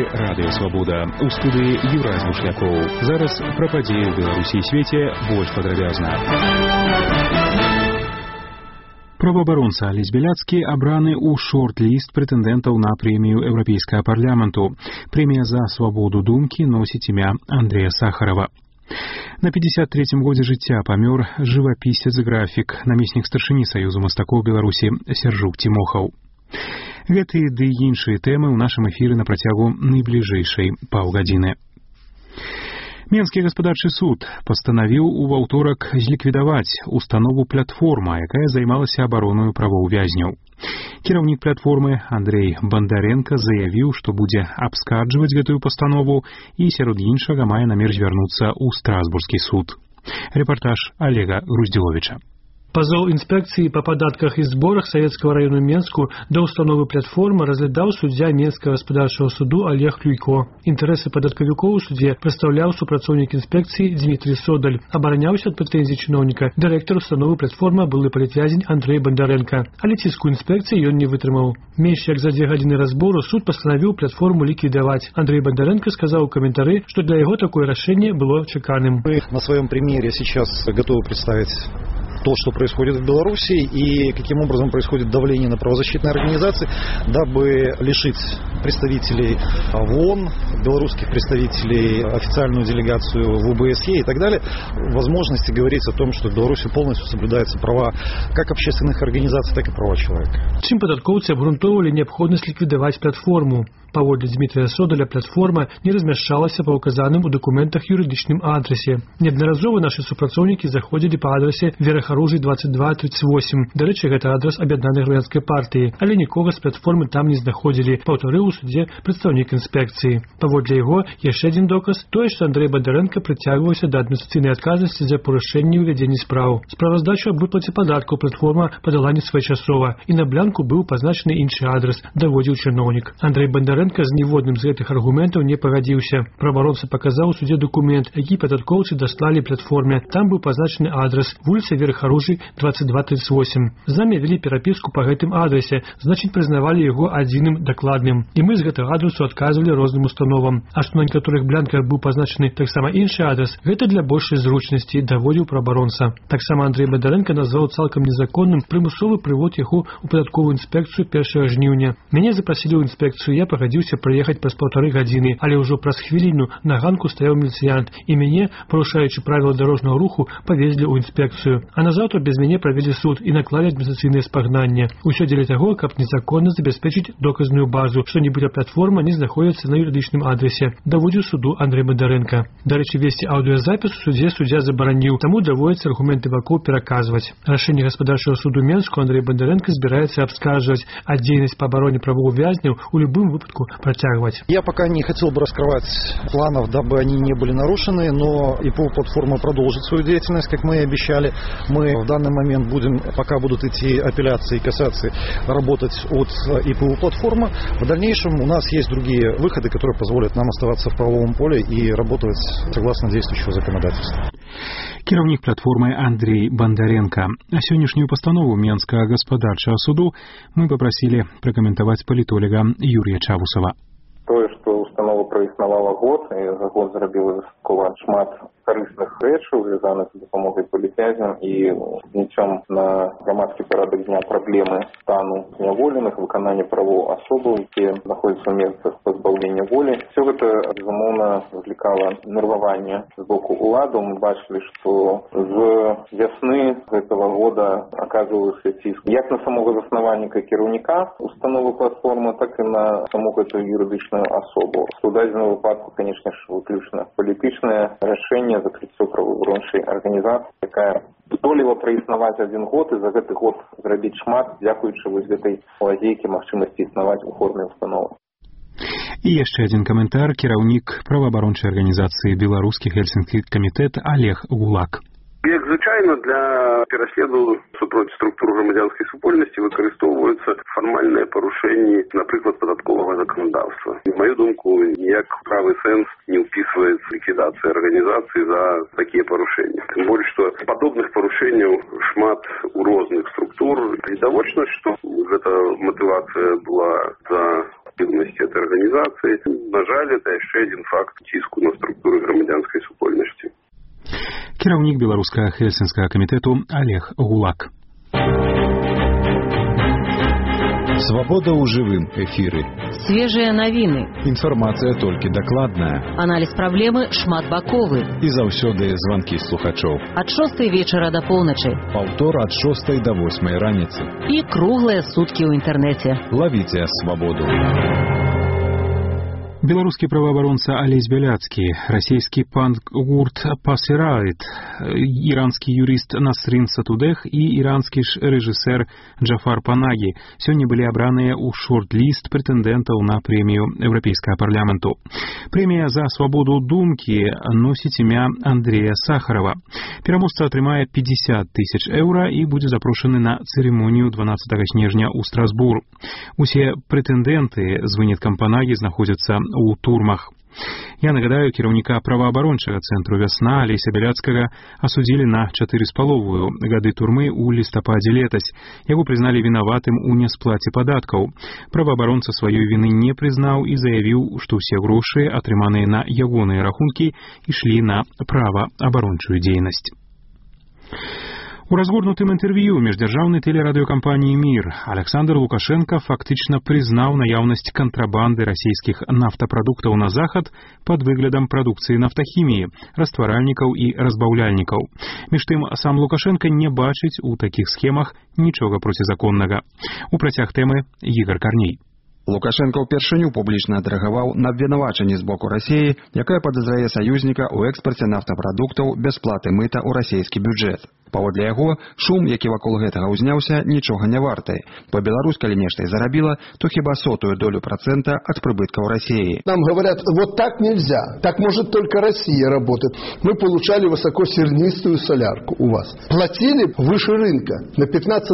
эфіры Радыё Свабода. У студыі Юрай Звушлякоў. Зараз пра падзеі ў Беларусі і свеце больш падрабязна. Праваабаронца Алесь Беляцкі абраны ў шорт-ліст прэтэндэнтаў на прэмію Еўрапейскага парламенту. Прэмія за свабоду думкі носіць імя Андрэя Сахарова. На 53-м годзе жыцця памёр жывапісец-графік, намеснік старшыні Саюзу мастакоў Беларусі Сяржук Цімохаў. Гэтыя ды іншыя тэмы ў нашым эфіры на працягу найбліжэйшай паўгадзіны. Менскі гаспадарчы суд пастанавіў у аўторак зліквідаваць установу «Платформа», якая займалася абаронаю правоў вязняў. Кіраўнік «Платформы» Андрей Бандаренко заявіў, што будзе абскарджваць гэтую пастанову і сярод іншага мае намер звярнуцца ў Страсбургскі суд. Рэпартаж Олега Груздзіловіча. Пазоў інспекцыі па падатках і зборах Савецкага району Менску да установы «Платформа» разглядаў суддзя Менскага гаспадарчага суду Олег Клюйко. Інтарэсы падаткавікоў у судзе прадстаўляў супрацоўнік інспекцыі Дмітрий Содаль. Абараняўся ад прэтэнзій чыноўніка дырэктар установы «Платформа» былы палітвязень Андрей Бандаренко. Але ціску інспекцыі ён не вытрымаў. Менш як за 2 гадзіны разбору суд пастанавіў «Платформу» ліквідаваць. Андрей Бандаренко сказаў у каментары, што для яго такое рашэнне было чаканым. Мы на своем примере сейчас готовы представить то, что происходит в Беларуси и каким образом происходит давление на правозащитные организации, дабы лишить представителей ООН, белорусских представителей, официальную делегацию в ОБСЕ и так далее, возможности говорить о том, что в Беларуси полностью соблюдаются права как общественных организаций, так и права человека. Чым падаткоўцы абгрунтоўвалі неабходнасць ліквідаваць «Платформу». Паводле Дмітрия Содаля «Платформа» не размяшчалася па ўказаным у дакументах юрыдычным адрасе. Неаднаразова нашы супрацоўнікі заходзілі па адрасе Верахаружый 2238. Дарэчы, гэта адрас аб'яднанай грамадскай партыі, але нікога з «Платформы» там не знаходзілі, паўтарыў у судзе прадстаўнік інспекцыі. Паводле яго яшчэ адзін доказ тое, што Андрей Бандаренко прыцягваўся да адміністрацыйнай адказнасці за парушэнне ў вядзенні спраў. Справаздачу аб выплаце падаткаў «Платформа» падала несвайчасова, і на бланку быў пазначаны іншы адрас, даводзіў чыноўнік. Андрей Бандаренко з ніводным з гэтых аргументаў не пагадзіўся. Праваабаронца паказаў у судзе дакумент, які падаткоўцы даслалі «Платформе». Там быў пазначаны адрас вуліца Верахаружый 2238. З намі вялі перапіску па гэтым адрасе, значыць прызнавалі яго адзіным дакладным. І мы з гэтага адрасу адказвалі розным установам. А што на некаторых бланках быў пазначаны таксама іншы адрас, гэта для большай зручнасці, даводзіў праваабаронца. Таксама Андрей Бандаренко назваў цалкам незаконным прымусовы прывод яго ў падатковую інспекцыю 1 жніўня. Мяне запрасілі ў інспекцыю, я пагадзіўся прыехаць праз 1,5 гадзіны, але ўжо праз хвіліну на ганку стаяў міліцыянт, і мяне, парушаючы правіла дарожнага руху, павезлі ў інспекцыю. А назаўтра без мяне правялі суд і наклалі адміністрацыйнае спагнанне. Усё дзеля таго, каб незаконна забяспечыць доказную базу, што нібыта «Платформа» не знаходзіцца на юрыдычным адрасе, даводзіў суду Андрей Бандаренко. Дарэчы, весці аўдыёзапіс у судзе суддзя забараніў, таму даводзіцца аргументы вакол пераказваць. Рашэнне гаспадарчага суду Менску Андрей Бандаренко збіраецца абскарджваць, а дзейнасць па абароне правоў вязняў у любым выпадку протягивать. Я пока не хотел бы раскрывать планов, дабы они не были нарушены, но ИПУ «Платформа» продолжит свою деятельность, как мы и обещали. Мы в данный момент будем, пока будут идти апелляции и кассации, работать от ИПУ «Платформа». В дальнейшем у нас есть другие выходы, которые позволят нам оставаться в правовом поле и работать согласно действующего законодательства. Кіраўнік «Платформы» Андрей Бандаренко. А сённяшнюю пастанову Менскага гаспадарчага суду мы попросили прокомментовать политолога Юрия Чавусова. Тое, што установа праіснавала год, і за год зрабіла шмат карысных рэчаў, звязаных з дапамогай палітвязням і зняццём на грамадскі парадак дня праблемы стану зняволеных, выканання правоў асобаў, якія знаходзяцца ў месцах пазбаўлення волі. Все гэта, безумоўна, выклікала нерваванне з боку ўладаў. Мы бачылі, што з вясны гэтага года аказваўся ціск як на самога заснавальніка кіраўніка установы «Платформа», так і на саму гэту юрыдычную асобу. У дадзеным выпадку, конечно ж, выключна палітычнае рашэнне закрыццё праваабарончай арганізацыі, якая здолела праіснаваць 1 год і за гэты год зрабіць шмат, дзякуючы вось гэтай лазейкі магчымасці існаваць у форме установы. І яшчэ адзін каментар кіраўнік праваабарончай арганізацыі «Беларускі Гельсінскі камітэт» Олег Гулак. Як звычайна для пераследу супроць структур грамадзянскай супольнасці выкарыстоўваюцца фармальныя парушэнні, напрыклад, падатковага заканадаўства. На маю думку, ніяк правы сэнс не ўпісваецца ліквідацыя арганізацыі за такія парушэнні. Тым больш, што падобных парушэнняў шмат у розных структур. Відавочна, што гэта матывацыя была за активности этой организации. На жаль, это еще один факт ціску на структуры громадянской супольности. Кіраўнік беларускага Хельсінскага камітэту Олег Гулак. Свобода ў жывым эфіры. Свежие навіны. Інфармацыя толькі дакладная. Аналіз праблемы шматбаковы. І заўсёды званкі слухачоў. Ад 6 вечара да поўначы. Паўтор ад 6 до 8 раніцы. І круглыя суткі ў інтэрнэце. Лавіце свабоду. Беларускі праваабаронца Алесь Бяляцкі, расійскі панк-гурт «Пасірайт», іранскі юрыст Насрин Сатудэх і іранскі ж рэжысэр Джафар Панагі сёння былі абраныя ў шорт-ліст прэтэндэнтаў на прэмію Еўрапейскага парламенту. Прэмія за свабоду думкі носіць імя Андрея Сахарова. Пераможца атрымае 50 000 еўра і будзе запрошаны на цырымонію 12 снежня ў Страсбур. Усе прэтэндэнты з выняткам Панагі знаходзяцца у турмах. Я нагадаю, кіраўніка праваабарончага цэнтру «Вясна» Алеся Бяляцкага асудзілі на 4,5 гады турмы ў лістападзе летась. Яго прызналі вінаватым у несплаце падаткаў. Праваабаронца сваёй віны не прызнаў і заявіў, што ўсе грошы, атрыманыя на ягоныя рахункі, ішлі на праваабарончую дзейнасць. У разгорнутым інтэрв'ю міждзяржаўнай тэлерадыёкампаніі «Мір» Александр Лукашенко фактычна прызнаў наяўнасць кантрабанды расійскіх нафтапрадуктаў на захад пад выглядам прадукцыі нафтахіміі, растваральнікаў і разбаўляльнікаў. Між тым, сам Лукашенко не бачыць у такіх схемах нічога процізаконнага. У працяг тэмы Ігор Карней. Лукашенко ўпершыню публічна адрэагаваў на абвінавачанні з боку Расіі, якая падазрае саюзніка ў экспарце нафтапрадуктаў без платы мыта ў расійскі бюджэт. Паводле яго, шум, які вакол гэтага ўзняўся, нічога не варты. Па-беларус, калі нешта і зарабіла, то хіба 0,01% от прибытков России. Нам говорят, вот так нельзя, так может только Россия работает. Мы получали высокосернистую солярку у вас. Платили выше рынка на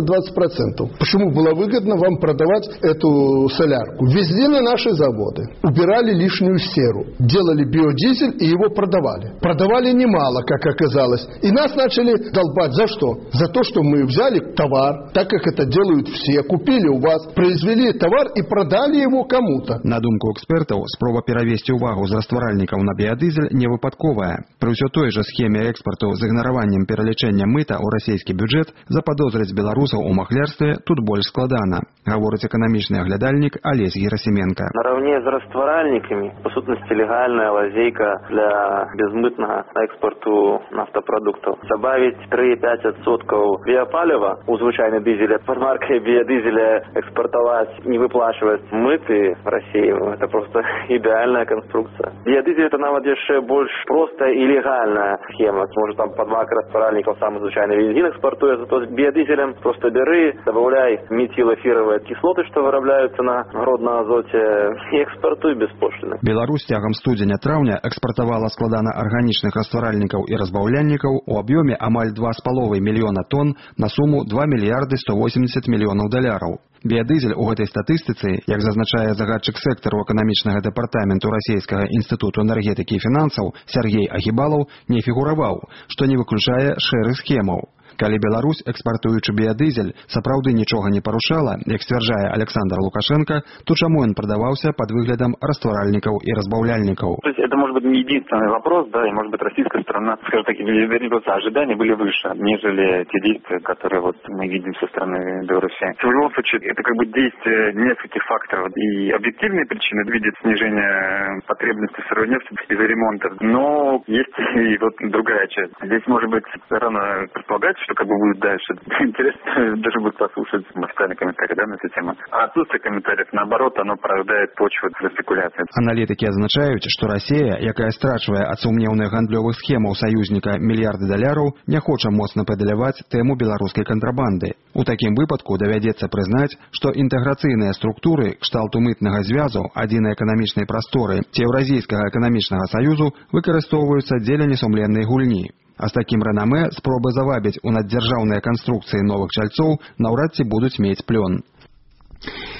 15-20%. Почему было выгодно вам продавать эту солярку? Везли на наши заводы, убирали лишнюю серу, делали биодизель и его продавали. Продавали немало, как оказалось. И нас начали долбать. За что? За то, что мы взяли товар, так как это делают все, купили у вас, произвели товар и продали его кому-то. На думку экспертов, спроба перавесці увагу з растваральнікаў на биодизель не выпадковая. При ўсё той же схеме экспорту з ігнараваннем пералічэння мыта ў расійскі бюджет заподозрыць беларусаў у махлярстве тут больш складана, гаворыць эканамічны аглядальнік Олесь Герасименко. Наравне з растваральниками, по сутности, легальная лазейка для безмытного экспорту нафтопродуктов. Добавить 3-5% биопалива у звычайного дизеля под маркой биодизеля экспортовать, не выплачивать мыты в России, это просто идеальная конструкция. Биодизель это нават еще больше простая и легальная схема. Может там под маркой растваральников самый звычайный бензин экспортует, зато с биодизелем просто бери, добавляй метилэфировые кислоты, что вырабатываются на городном азоте, и экспортуй беспошлино. Беларусь тягом студзеня-траўня экспортовала складана арганічных растваральнікаў і разбаўляльнікаў у аб'ёме амаль 2,5 мільёна тонн на суму 2 мільярды 180 мільёнаў даляраў. Биодизель у гэтай статыстыцы, як зазначае загадчык сектару эканамічнага дэпартаменту Расійскага інстытуту энергетыкі і фінансаў Сергей Агібалаў, не фігураваў, што не выключае шэрых схемаў. Калі Беларусь, экспартуючы биодизель, сапраўды нічога не парушала, як сцвярджае Александр Лукашенко, то чаму он продавался под выглядом растваральников и разбавляльников? То есть это может быть не единственный вопрос, да, и может быть российская сторона, скажем так, ожидания были выше, нежели те действия, которые вот мы видим со стороны Беларуси. В любом случае, это как бы действие нескольких факторов. И объективные причины видят снижение потребности сырой нефти из-за ремонта. Но есть и вот другая часть. Здесь может быть рано предполагать, что как бы будет дальше. Интересно даже будет послушать официальные комментарии, да, на эту тему. А отсутствие комментариев, наоборот, оно порождает почву для спекуляций. Аналітики адзначаюць, што Расія, якая страчвае ад сумнеўных гандлёвых схемаў саюзніка мільярды даляраў, не хоча моцна педаляваць тэму беларускай кантрабанды. У такім выпадку давядзецца прызнаць, што інтэграцыйныя структуры кшталту мытнага звязу, адзінай эканамічнай прасторы ці Еўразійскага эканамічнага саюзу выкарыстоўваюцца дзеля несумленнай гульні. А з такім ранамэ спробы завабіць у наддзяржаўныя канструкцыі новых чальцоў наўрад ці будуць мець плён.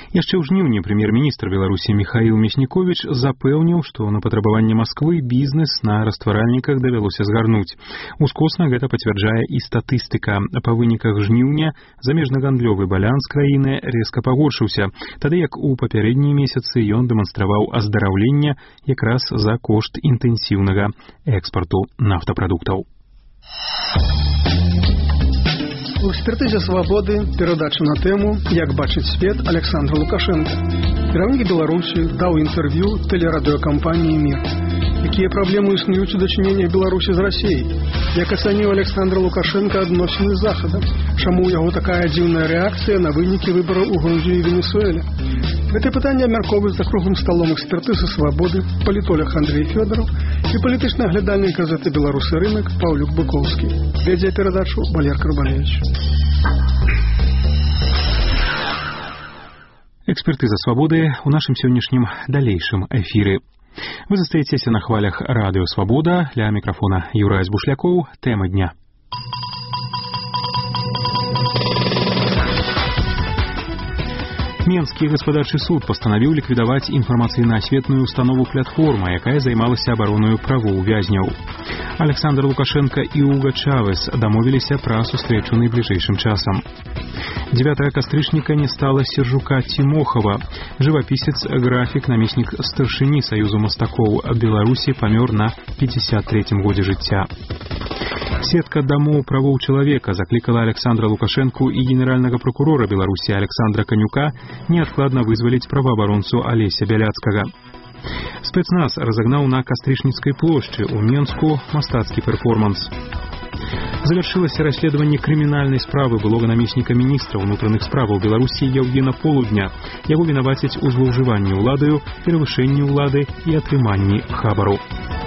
Яшчэ ў жніўні прэм'ер-міністр Беларусі Міхаіл Мясніковіч запэўніў, што на патрабаванне Масквы бізнес на растваральніках давялося згарнуць. Ускосна гэта пацвярджае і статыстыка. Па выніках жніўня замежны гандлёвы баланс краіны рэзка пагоршыўся, тады як у папярэднія месяцы ён дэманстраваў аздараўленне якраз за кошт інтэнсіўнага экспарту нафтапрадуктаў. У экспертызе «Свабоды» перадача на тэму «Як бачыць свет» Александра Лукашенко. Кіраўнік Беларусі даў інтэрв'ю тэлерадыёкампаніі «Мір». Якія праблемы існуюць у дачыненнях Беларусі з Расіяй? Як ацаніў Александр Лукашенко адносіны з Захадам? Чаму ў яго такая дзіўная рэакцыя на вынікі выбараў у Грузіі і Венесуэле? Гэтае пытанне абмяркоўваюць за круглым сталом экспертызы «Свабоды» палітолог Андрей Фёдоров і палітычны аглядальнік газеты «Беларусы рынок» Паўлюк Быкоўскі. Вядзе перадачу Валер Карбалевич. Экспертыза «Свабоды» у нашым сённяшнім далейшым эфіры. Вы застаецеся на хвалях радыё «Свабода». Ля мікрафона Юрай Збушлякоў. Тэма дня. Менскі гаспадарчы суд пастанавіў ліквідаваць інфармацыйна-асветную установу «Платформа», якая займалася абаронаю правоў вязняў. Александр Лукашенко і Уга Чавес дамовіліся пра сустрэчу найбліжэйшым часам. 9 кастрычніка не стала Сержука Тимохова. Жывапісец, графік, намеснік старшыні Саюзу мастакоў Беларусі памёр на 53-м годзе жыцця. Сетка дамоў правоў чалавека заклікала Александра Лукашенку і генеральнага прокурора Беларусі Александра Канюка неадкладна вызваліць праваабаронцу Алеся Бяляцкага. Спецназ разагнаў на Кастрычніцкай плошчы ў Менску мастацкі перформанс. Завершылася расследаванне крымінальнай справы былога намесніка міністра ўнутраных справаў Беларусі Яўгена Полудня. Яго вінавацяць у злоўжыванні ўладаю, перавышэнні ўлады і атрыманні хабару.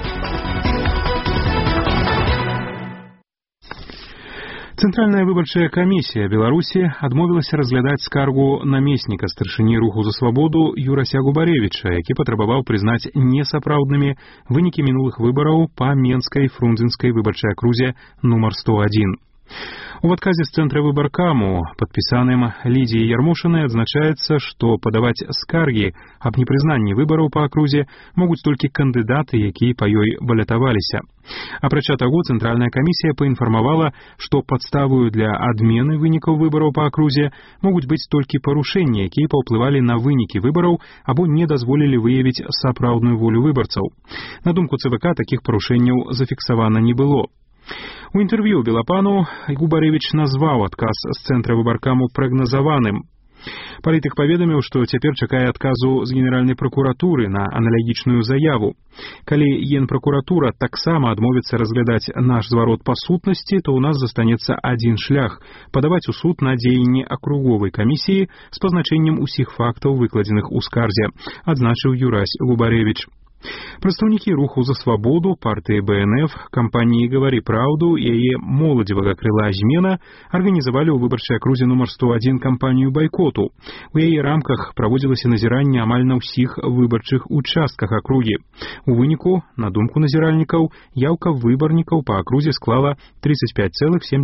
Цэнтральная выбарчая камісія Беларусі адмовілася разглядаць скаргу намесніка старшыні руху за свабоду Юрася Губаревіча, які патрабаваў прызнаць несапраўднымі вынікі мінулых выбараў па Менскай фрунзенскай выбарчай акрузе нумар 101. У адказе з цэнтра выбаркаму, падпісаным Лідзіяй Ярмошынай, адзначаецца, што падаваць скаргі аб непрызнанні выбараў па акрузе могуць толькі кандыдаты, якія па ёй балятаваліся. Апрача таго, Цэнтральная камісія паінфармавала, што падставою для адмены вынікаў выбараў па акрузе могуць быць толькі парушэнні, якія паўплывалі на вынікі выбараў або не дазволілі выявіць сапраўдную волю выбарцаў. На думку ЦВК, такіх парушэнняў зафіксавана не было. У інтэрв'ю Белапану Губаревіч назваў адказ з цэнтра выбаркаму прагназаваным. Палітык паведаміў, што цяпер чакае адказу з генеральнай пракуратуры на аналагічную заяву. Калі генпракуратура таксама адмовіцца разглядаць наш зварот па сутнасці, то ў нас застанецца адзін шлях – падаваць у суд на дзеянні акруговай камісіі з пазначэннем усіх фактаў, выкладзеных у скарзе, адзначыў Юрась Губаревіч. Прадстаўнікі руху за свабоду, партыі БНФ, кампаніі «Гавары праўду» і яе моладзевага крыла «Змена» арганізавалі ў выбарчай акрузе нумар 101 кампанію байкоту. У яе рамках праводзілася назіранне амаль на ўсіх выбарчых участках акругі. У выніку, на думку назіральнікаў, яўка выбарнікаў па акрузе склала 35,7%.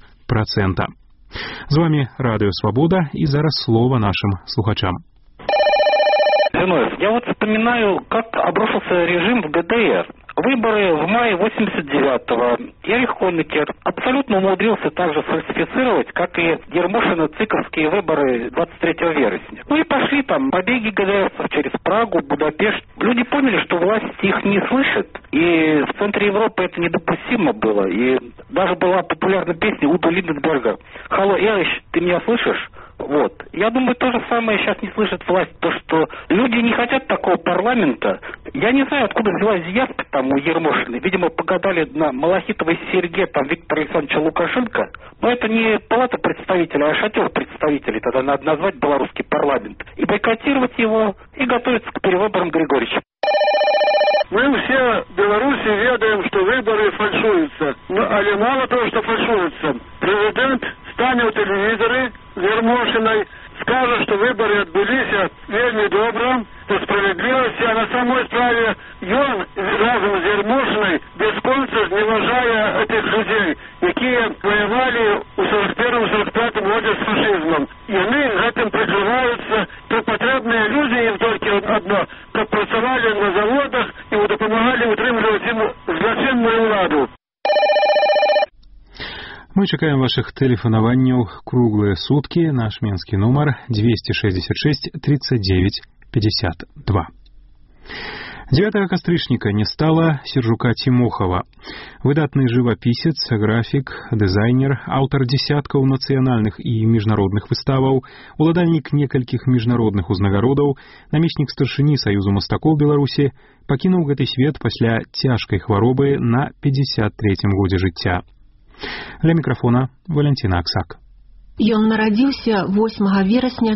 З вами Радыё Свабода, і зараз слова нашим слухачам. Я вот вспоминаю, как обрушился режим в ГДР. Выборы в мае 89-го. Я Рихоннекер абсолютно умудрился также фальсифицировать, как и Ермошино-Цыковские выборы 23 вересня. Ну и пошли там побеги ГДРовцев через Прагу, Будапешт. Люди поняли, что власть их не слышит, и в центре Европы это недопустимо было. И даже была популярная песня Уда Линденберга «Халло, Эрич, ты меня слышишь?» Вот. Я думаю, то же самое сейчас не слышит власть, то, что люди не хотят такого парламента. Я не знаю, откуда взялась заявка там у Ермошиной. Видимо, погадали на малахитовой серьге там Виктора Александровича Лукашенко. Но это не палата представителей, а шатер представителей. Тогда надо назвать белорусский парламент. И бойкотировать его, и готовиться к перевыборам Григорьевича. Мы все в Беларуси ведаем, что выборы фальшуются. Але мало того, что фальшуются. Президент стане у телевизоры Ермошиной, скажет, что выборы отбылись вельми добро, по справедливости, а на самой справе ён разом с Ермошиной бесконечно зневажая этих людей, которые воевали у 41-45 году с фашизмом. И они этим прикрываются, тут Мы чакаем вашых тэлефанаванняў круглыя суткі. Наш менскі нумар 266 39 52. 9 кастрычніка не стала Сержука Тимохова. Выдатны жывапісец, графік, дызайнер, аўтар дзесяткаў нацыянальных і міжнародных выставаў, уладальнік некалькіх міжнародных узнагародаў, намеснік старшыні Саюзу мастакоў Беларусі, пакінуў гэты свет пасля цяжкай хваробы на 53-м годзе жыцця. Ля мікрафона Валентина Аксак. Ён нарадзіўся 8 верасня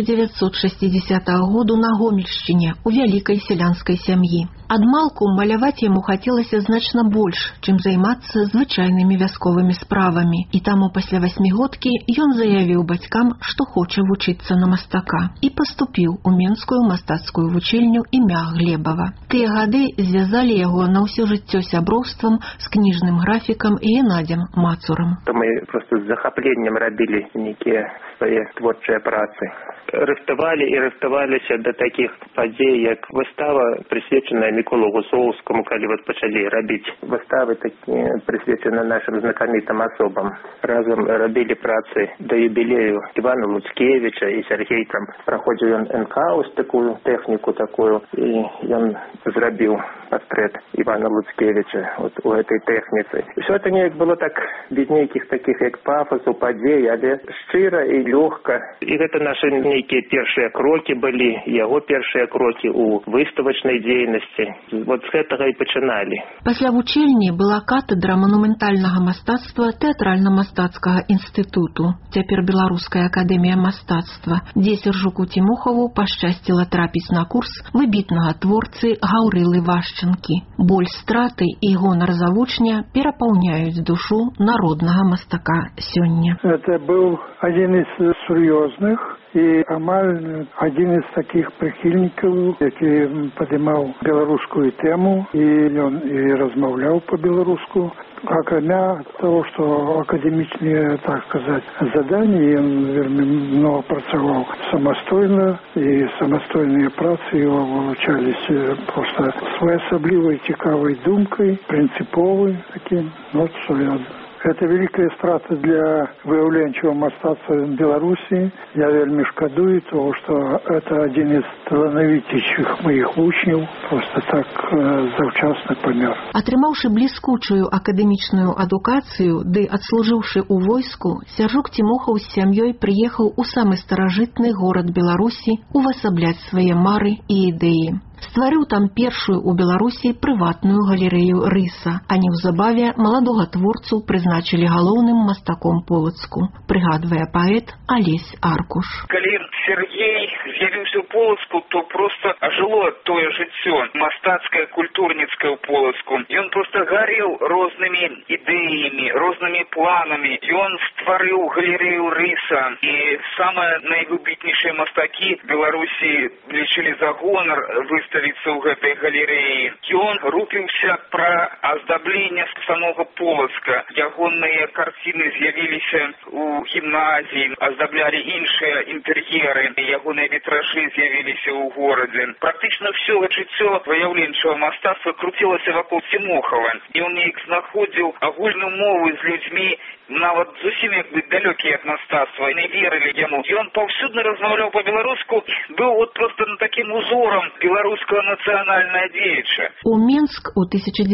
1960 году на Гомельшчыне у вялікай сялянскай сям'і. Адмалку маляваць яму хацелася значна больш, чым займацца звычайнымі вясковымі справамі. І таму пасля 8гадкі ён заявіў бацькам, што хоча вучыцца на мастака. І паступіў у Менскую мастацкую вучэльню імя Глебава. Тыя гады звязалі яго на ўсё жыццё сяброўствам з кніжным графікам Геннадзем Мацурам. Мы просто з захапленнем рабілі некія свае творчыя працы. Рыхтавалі і рыхтаваліся да такіх падзей, як выстава, прысвечаная Міколу Гусоўскаму, калі пачалі рабіць выставы такія, прысвечаныя нашым знакамітым асобам. Разам рабілі працы да юбілею Івана Луцкевіча, і Сергей там праходзіў ён НК, такую тэхніку такую, і ён зрабіў партрэт Івана Луцкевіча у гэтай тэхніцы. І ўсё это неяк было так без нейкіх такіх як пафасу, падзей, але шчыра і лёгка. І гэта нашы нейкія першыя крокі былі, яго першыя крокі ў выставачнай дзейнасці. Вот з гэтага і пачыналі. Пасля вучэльні была катедра манументальнага мастацтва Тэатральна-мастацкага інстытуту, цяпер Беларуская акадэмія мастацтва, дзе Сержуку Тимохову пашчасціла трапіць на курс выбітнага творцы Гаўрылы Вашчанкі. Боль страты і гонар за вучня перапаўняюць душу народнага мастака сёння. Это был один из серьезных и амаль один из таких прихильников, який поднимал белорусскую тему, и он и размовлял по-белоруску. Окромя того, что академичные, так сказать, задания, он много працаваў самостойно, и самостойные працы его вылучались просто своеасаблівой цікавой думкой, принциповой таким. Вот что я... Это великая страта для выяўленчага мастацтва Беларуси. Я вельмі шкадую того, что это один из талановитейших моих вучняў просто так заўчасна памёр. Атрымаўшы бліскучую акадэмічную адукацыю, ды адслужыўшы ў войску, Сержук Тимохов з сям'ёй прыехаў у самы старажытны горад Беларусі увасабляць свае мары і ідэі. Стварыў там першую ў Беларусі прыватную галерэю рыса, а неўзабаве маладога творцу прызначылі галоўным мастаком Полацку, прыгадвае паэт Алесь Аркуш. Калі Сергей з'явіўся ў Полацку, то проста ажыло тое жыццё мастацкае, культурніцкае ў Полацку. Ён проста гареў рознымі ідэямі, рознымі планамі. Ён стварыў галерэю рыса, і самыя найвыбітнейшыя мастакі Беларусі лічылі за гонар выставіцца ў гэтай галерэі. Ён рупіўся пра аздабленне самога Полацка. Ягоныя карціны з'явіліся ў гімназіі, аздаблялі іншыя інтэр'еры, ягоныя вітражы з'явіліся ў горадзе. Практычна ўсё жыццё выяўленчага мастацтва круцілася вакол Тимохова, і ён неяк знаходзіў агульную мову з людзьмі, нават зусім як бы далёкія ад мастацтва, не верылі яму. Ён паўсюдна размаўляў па-беларуску, быў вот просто таким узором беларускага нацыянальнага дзеяча. У Менск у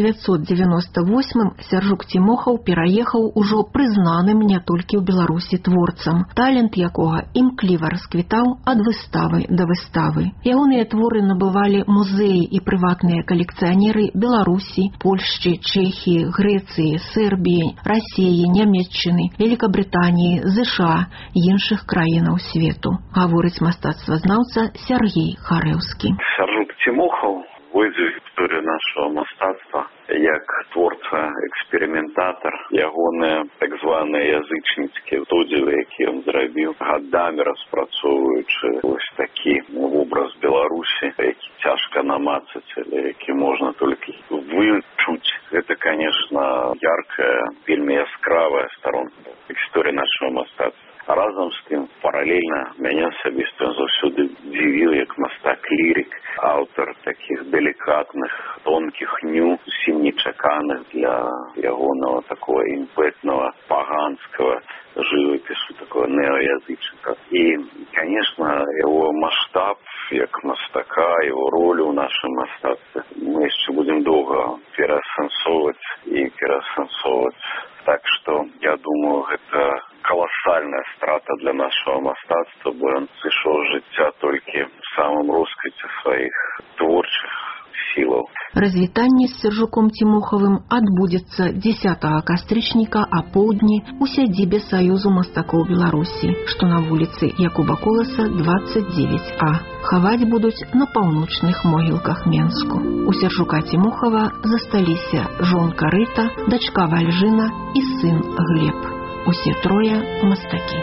1998-м Сержук Тимохов пераехаў ужо прызнаным не толькі ў Беларусі творцам, талент якога імкліва расквітаў ад выставы да выставы. Ягоныя творы набывалі музеі і прыватныя калекцыянеры Беларусі, Польшчы, Чэхіі, Грэцыі, Сербіі, Расіі, Нямецчыны, Великабрытаніі, ЗША і іншых краінаў свету, гаворыць мастацтвазнаўца Сергей Харэўскі. Сержук Тимохов увойдзе ў гісторыю нашага мастацтва як творца-эксперыментатар. Ягоныя так званыя язычніцкія студзівы, якія ён зрабіў, гадамі распрацоўваючы вось такі вобраз Беларусі, які цяжка намацаць, але які можна толькі вычуць. Гэта, конечно, яркая, вельмі яскравая старонка гісторыі нашага мастацтва. Разам з тым, паралельна мяне асабіста заўсёды дзівіў, як мастак-лірик, аўтар такіх делікатных, тонкіх ню, зусім нечаканых для ягонага такого імпэтнага, паганскага живопису, такого неоязычника. И, конечно, его масштаб, як мастака, его роль в нашем мастацтве мы еще будем долго переасэнсоўваць и переасэнсоўваць. Так что, я думаю, это колоссальная страта для нашего мастацтва, бо он сышоў з жыцця толькі в самом росквіце своих творчих силаў. Развітанне з Сержуком Цімохавым адбудзецца 10 кастрычніка апоўдні у сядзібе Саюзу мастакоў Беларусі, што на вуліцы Якуба Коласа, 29А. Хаваць будуць на паўночных могілках Менску. У Сержука Цімохава засталіся жонка Рыта, дачка Вальжына і сын Глеб. Усе трое мастакі.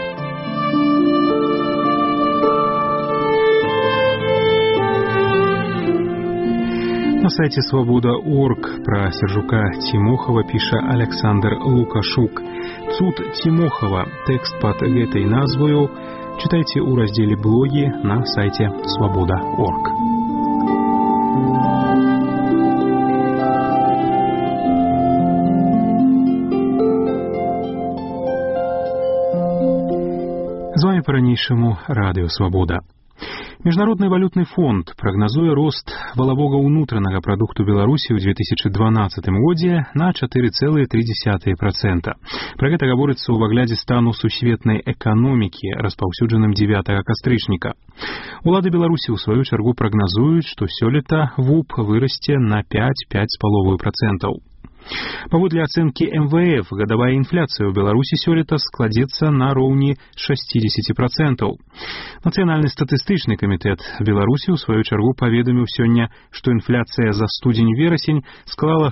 На сайте «Свобода.орг» про Сержука Цімохава піша Александр Лукашук. «Цуд Цімохава». Тэкст под гэтай назвою читайте у разделе «Блоги» на сайте «Свобода.орг». З вами по-ранейшаму Радыё Свабода. Міжнародны валютны фонд прагназуе рост валавога ўнутранага прадукту Беларусі ў 2012 годзе на 4,3%. Пра гэта гаворыцца ў аглядзе стану сусветнай эканомікі, распаўсюджаным 9 кастрычніка. Улады Беларусі ў сваю чаргу прагназуюць, што сёлета ВУП вырасце на 5,5%. Паводле ацэнкі МВФ, гадавая інфляцыя ў Беларусі сёлета складзецца на роўні 60%. Нацыянальны статыстычны камітэт Беларусі ў сваю чаргу паведаміў сёння, што інфляцыя за студзень-верасень склала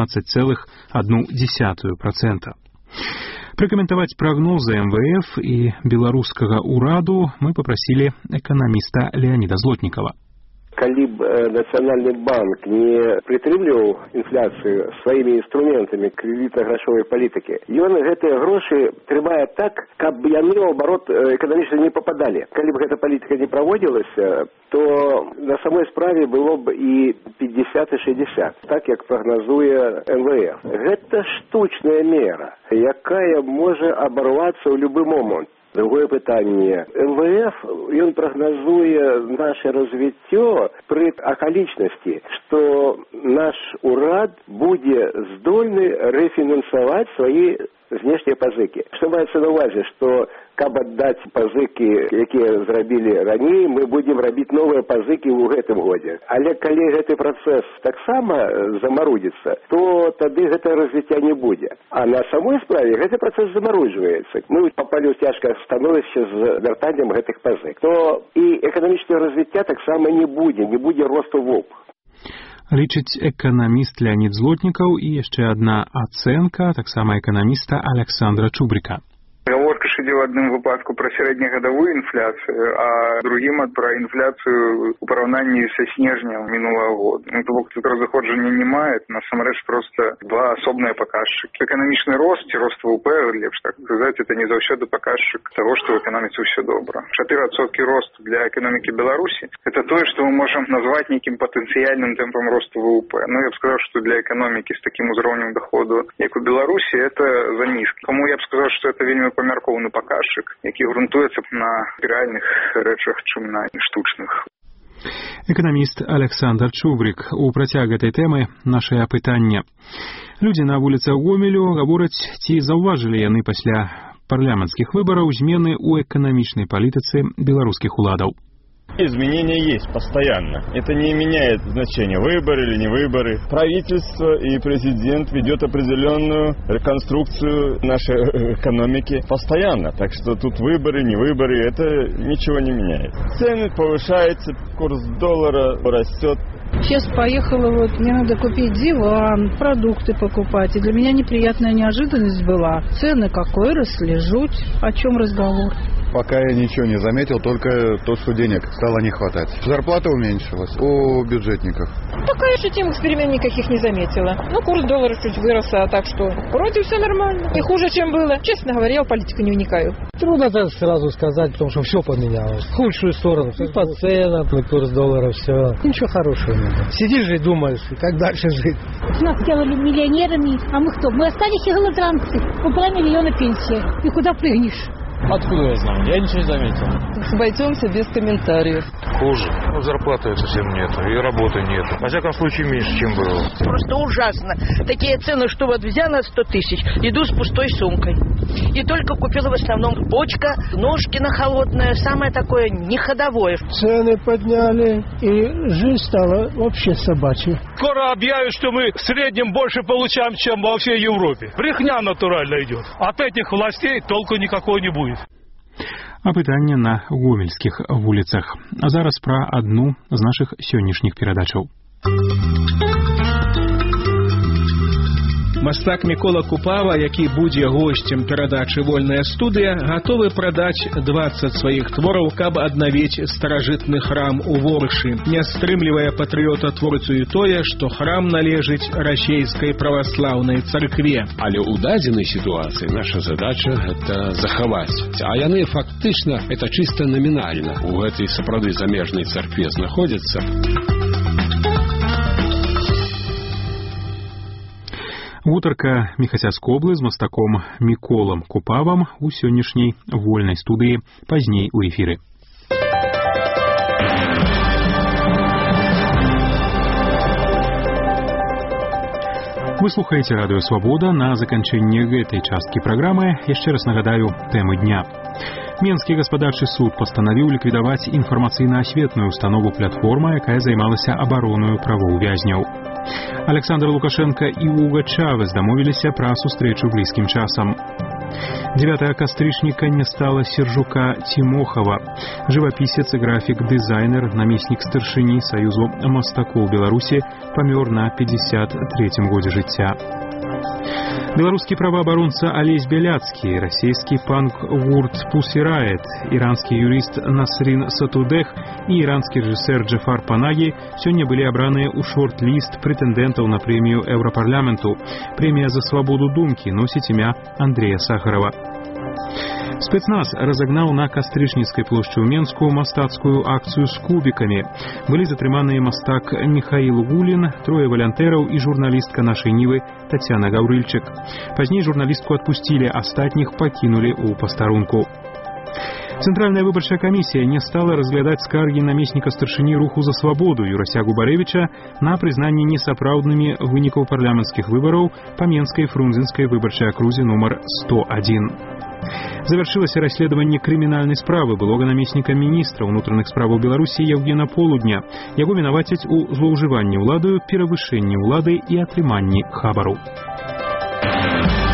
16,1%. Пракаментаваць прагнозы МВФ і беларускага ўраду мы папрасілі эканаміста Леаніда Злотнікава. Калі б Нацыянальны банк не прытрымліваў інфляцыю сваімі інструментамі крэдытна-грашовай палітыкі, ён гэтыя грошы трымае так, каб яны ў абарот эканамічна не пападалі. Калі б гэта палітыка не праводзілася, то на самой справе было б і 50 і 60, так як прагназуе МВФ. Гэта штучная мера, якая можа абарвацца ў любы момант. Другое пытанне. МВФ, ён прагназуе наше развіццё пры акалічнасці, што наш урад будзе здольны рэфінансаваць свае знешнія пазыкі. Што маецца на ўвазе, што каб аддаць пазыкі, якія зрабілі раней, мы будзем рабіць новыя пазыкі ў гэтым годзе. Але калі гэты працэс таксама замарудзіцца, то тады гэтага развіцця не будзе. А на самой справе гэты працэс замарожваецца. Мы папалі ў цяжкае становішча з вяртаннем гэтых пазык. То і эканамічнага развіцця таксама не будзе росту ВОП. Лічыць эканаміст Леонид Злотнікаў і яшчэ адна ацэнка таксама эканаміста Александра Чубрика. Гаворка ж ідзе ў адным выпадку пра сярэднегадавую інфляцыю, а другім пра інфляцыю у параўнанні са снежнем мінулага года. То бок тут разыходжання не мае, насамрэч проста два асобныя паказчыкі. Эканамічны рост ці рост ВВП, лепш так сказаць, это не заўсёды паказчык таго, што ў эканоміцы ўсё добра. 4% рост для эканомікі Беларусі – это тое, што мы можам назваць нейкім патэнцыяльным тэмпам росту ВВП. Я б сказаў, што для эканомікі з такім узроўнем доходу, як у Беларусі, это занізкі. Таму я б сказаў, што это вельмі памяркоўны паказчык, які грунтуецца на рэальных рэчах, чым на штучных. Эканаміст Александр Чубрик. У працяг гэтай тэмы нашае апытанне. Людзі на вуліцах Гомелю гавораць, ці заўважылі яны пасля парламенцкіх выбараў змены ў эканамічнай палітыцы беларускіх уладаў. Изменения есть постоянно. Это не меняет значения, выборы или не выборы. Правительство и президент ведет определенную реконструкцию нашей экономики постоянно. Так что тут выборы, не выборы, это ничего не меняет. Цены повышаются, курс доллара растет. Сейчас поехала, мне надо купить диван, продукты покупать. И для меня неприятная неожиданность была. Цены какой росли, жуть. О чем разговор? Пока я ничего не заметил, только то, что денег стало не хватать. Зарплата уменьшилась у бюджетников. Пока еще ощутимых перемен никаких не заметила. Курс доллара чуть вырос, а так что вроде все нормально. Не хуже, чем было. Честно говоря, я в политику не вникаю. Трудно так сразу сказать, потому что все поменялось. В худшую сторону. По ценам, курс доллара, все. Ничего хорошего нет. Сидишь и думаешь, как дальше жить. Нас сделали миллионерами, а мы кто? Мы остались иголодранцы. 1,5 миллиона пенсии. И куда прыгнешь? Откуда я знаю? Я ничего не заметил. Обойдемся без комментариев. Хуже. Зарплаты совсем нет, и работы нет. Во всяком случае, меньше, чем было. Просто ужасно. Такие цены, что вот взяла 100 тысяч, иду с пустой сумкой. И только купила в основном бочка, ножки на холодное, самое такое неходовое. Цены подняли, и жизнь стала вообще собачьей. Скоро объявят, что мы в среднем больше получаем, чем во всей Европе. Брехня натурально идет. От этих властей толку никакой не будет. А пытання на гомельскіх вуліцах. А зараз пра адну з нашых сённяшніх перадачаў. Мастак Мікола Купава, які будзе госцем перадачы «Вольная студыя», гатовы прадаць 20 сваіх твораў, каб аднавіць старажытны храм у Ворышы. Не стрымлівае патрыёта-творцу і тое, што храм належыць расейскай праваслаўнай царкве. Але ў дадзенай сітуацыі наша задача гэта захаваць. А яны фактычна, это чыста намінальна. У гэтай сапраўды замежнай царкве знаходзяцца. Гутарка Міхася Скоблы з мастаком Міколам Купавам у сённяшняй вольнай студыі пазней у эфіры. Вы слухаеце радыё «Свабода». На заканчэнне гэтай часткі праграмы яшчэ раз нагадаю тэмы дня. Менскі гаспадарчы суд пастанавіў ліквідаваць інфармацыйна-асветную установу «Платформа», якая займалася абаронаю правоў вязняў. Александр Лукашенко і Уга Чавес дамовіліся пра сустрэчу блізкім часам. 9 кастрычніка не стала Сержука Тимохова, жывапісец і графік-дызайнер, намеснік старшыні Саюзу мастакоў Беларусі, памёр на 53-м годзе жыцця. Беларускі праваабаронца Алесь Беляцкі, расійскі панк-гурт Pussy Riot, іранскі юрыст Насрин Сатудех і іранскі рэжысэр Джафар Панагі сёння былі абраныя ў шорт-ліст прэтэндэнтаў на прэмію Еўрапарламенту. Прэмія за свабоду думкі носіць імя Андрея Сахарова. Спецназ разогнал на Кастрычніцкай плошчы ў Менску мастацкую акцыю з кубікамі. Былі затрыманыя мастак Михаил Гулин, трое валянтэраў і журналістка нашай Нівы Татьяна Гаўрыльчык. Пазней журналістку адпусцілі, астатніх пакінулі ў пастарунку. Цэнтральная выбарчая камісія не стала разглядаць скаргі намесніка старшыні руху за свабоду Юрася Губарэвіча на прызнанне несапраўднымі вынікаў парламенцкіх выбараў па Менскай фрунзенскай выбарчай акрузе нумар 101. Завяршылася расследаванне крымінальнай справы былога намесніка міністра ўнутраных справаў Беларусі Евгена Полудня. Яго вінавацяць у злоўжыванні ўладаю, перавышэнні ўлады і атрыманні хабару.